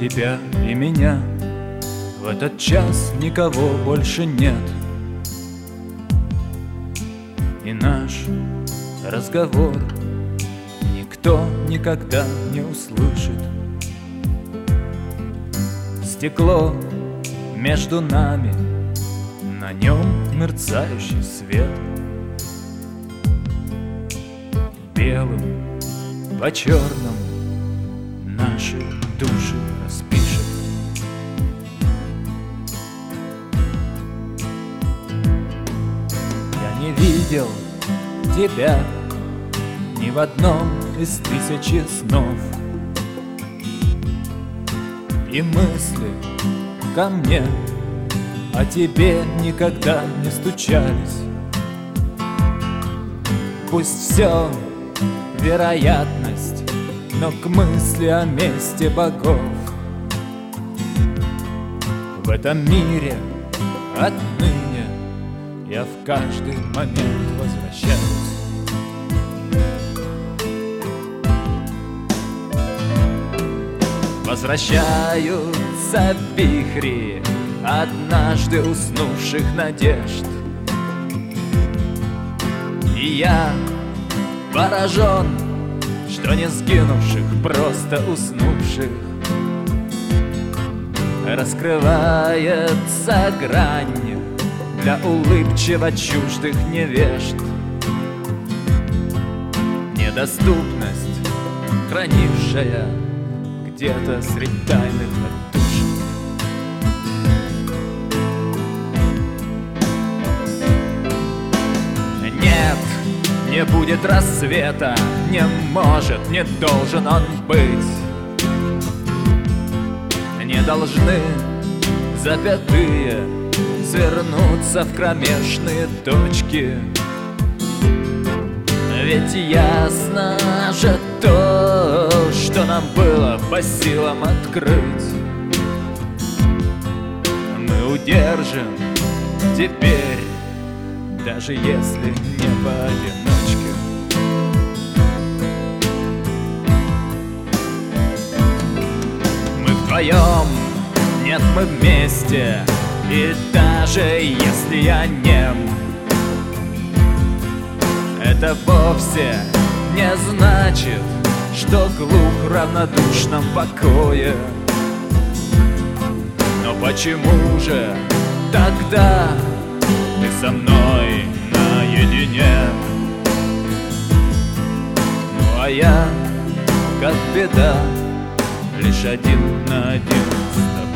тебя и меня в этот час никого больше нет. И наш разговор никто никогда не услышит. Стекло между нами, на нем мерцающий свет. Белым по черному наши души распишет. Я не видел тебя ни в одном из тысячи снов, и мысли ко мне о тебе никогда не стучались. Пусть все вероятность, но к мысли о месте богов в этом мире отныне я в каждый момент возвращаюсь. Возвращаются вихри однажды уснувших надежд, и я поражен, что не сгинувших, просто уснувших раскрывается грань для улыбчиво чуждых невежд. Недоступность, хранившая где-то среди тайных отдушин. Нет, не будет рассвета, не может, не должен он быть. Не должны запятые свернуться в кромешные точки. Ведь ясно же то, что нам было по силам открыть. Мы удержим теперь, даже если не поодиночке. Мы вдвоем, нет, мы вместе, и даже если я нем, это вовсе не значит, что глух в равнодушном покое. Но почему же тогда ты со мной наедине? Ну а я, как беда, лишь один на один с тобой.